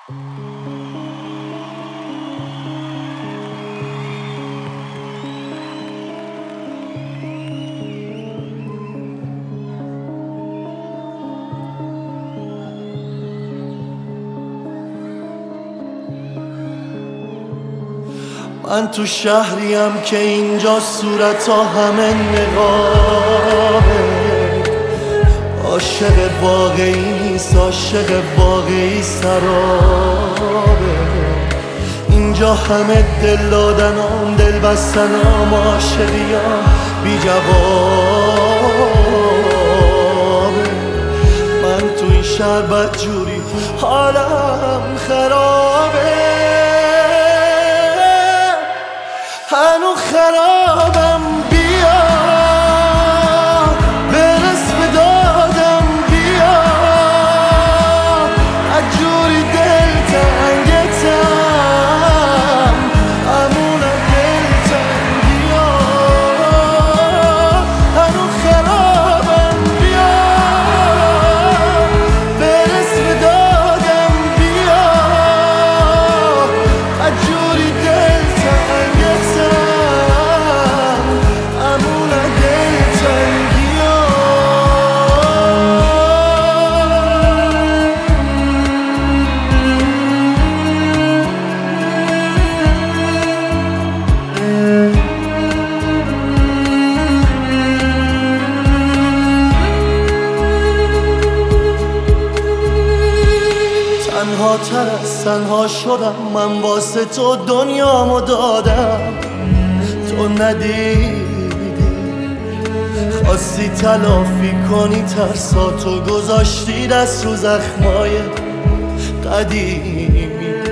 من تو شهریم که اینجا صورت ها همه نقابه. عاشق واقعی نیست، عاشق واقعی سرابه. اینجا همه دل دادنام، دل بستنام، عاشقیام بی جوابه. من تو این شهر بدجوری حالم خرابه، هنو خرابم. بیا برس به دادم، بیا عجوری دل تنگتم، امون دل تنگیا. هنو خرابم، بیا برس به دادم، بیا عجوری دل تنگتم. تنها تر از تنها شدم، من واسه تو دنیامو دادم. تو ندیدی، خواستی تلافی کنی ترساتو، گذاشتی دست رو زخمای قدیمی.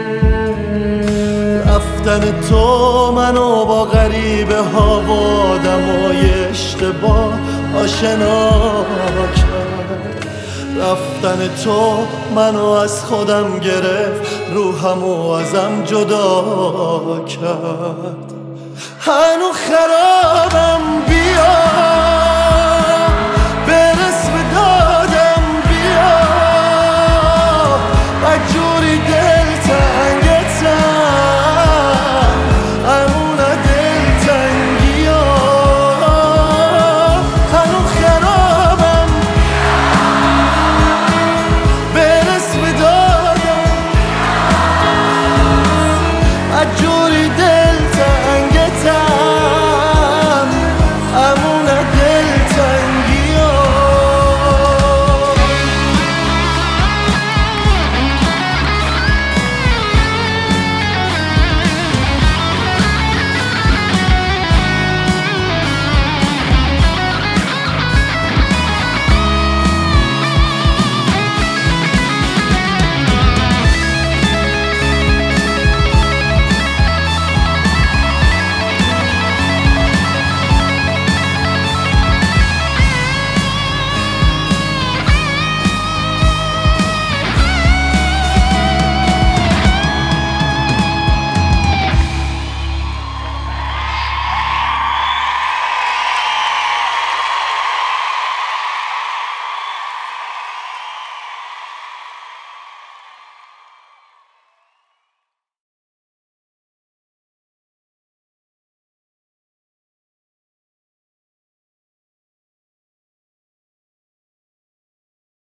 رفتن تو منو با غریبه ها و آدمای اشتباه آشنا کرد. رفتن تو منو از خودم گرفت، روحمو ازم جدا کرد. هنو خرابم، بیا